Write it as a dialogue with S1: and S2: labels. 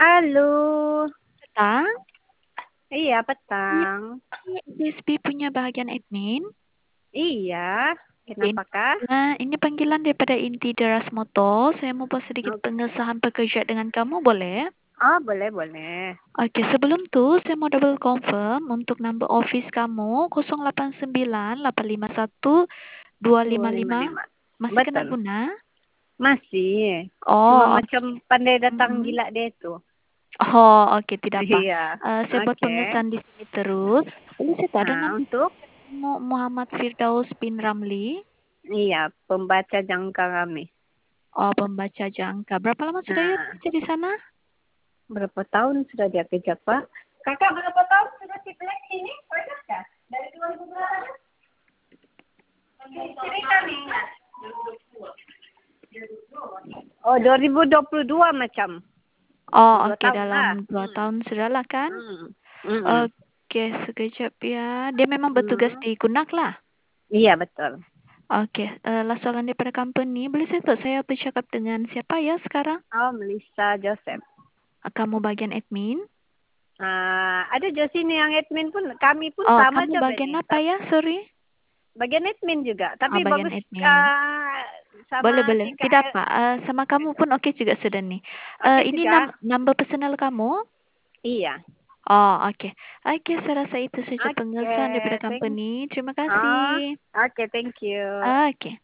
S1: Halo.
S2: Petang,
S1: Iya,
S2: ini
S1: petang.
S2: SSB punya bahagian admin.
S1: Iya,
S2: Ini
S1: kenapakah?
S2: ini panggilan daripada Inti Deras Motor. Saya mau buat sedikit
S1: Oh,
S2: pengesahan pekerjaan dengan kamu, boleh?
S1: boleh, boleh.
S2: Okey, sebelum tu saya mau double confirm untuk number office kamu 089 851 255.
S1: 255.
S2: Masih kena
S1: Betul.
S2: guna?
S1: Masih. Cuma
S2: Oh,
S1: macam pandai datang
S2: mm-mm.
S1: gila dia tu.
S2: Oh, okey, tidak apa.
S1: Iya.
S2: Saya buat
S1: Oke.
S2: pengesahan di sini terus. Lalu saya tahu ada nama
S1: Untuk?
S2: kamu Muhammad Firdaus bin Ramli.
S1: Iya, pembaca jangka kami.
S2: Oh, pembaca jangka. Berapa lama sudah ya
S1: Nah,
S2: kerja di sana?
S1: berapa tahun sudah dia kerja, Pak? Kakak berapa tahun sudah si Black ini? Kakak? Dari 2008? Cerita nih. Oh, 2022 macam.
S2: Oh,
S1: 2
S2: okey,
S1: tahun
S2: dalam
S1: lah.
S2: 2 tahun sudah lah kan?
S1: Hmm. Hmm.
S2: Okey, sekejap ya. Dia memang bertugas
S1: Hmm.
S2: di Kunak lah.
S1: Iya, betul.
S2: Okey, last soalan daripada company. Boleh saya tahu saya bercakap dengan siapa ya sekarang?
S1: Oh, Melissa Joseph.
S2: Kamu bagian admin?
S1: Ada je sini yang admin pun, kami pun
S2: Oh,
S1: sama
S2: kamu
S1: je
S2: bagian
S1: Benny.
S2: apa ya? Sorry.
S1: Bagian admin juga. Tapi
S2: Bagian
S1: bagus
S2: admin.
S1: sama
S2: Boleh, boleh.
S1: si Kak.
S2: Tidak apa. Sama kamu pun okey juga sudah nih.
S1: Oke
S2: Ini
S1: juga.
S2: number personal kamu?
S1: Iya.
S2: Oh, okey. Okey, saya rasa itu saja
S1: Oke,
S2: pengesahan daripada
S1: thank.
S2: company. Terima
S1: Oh,
S2: kasih.
S1: oke, thank you.
S2: Okey.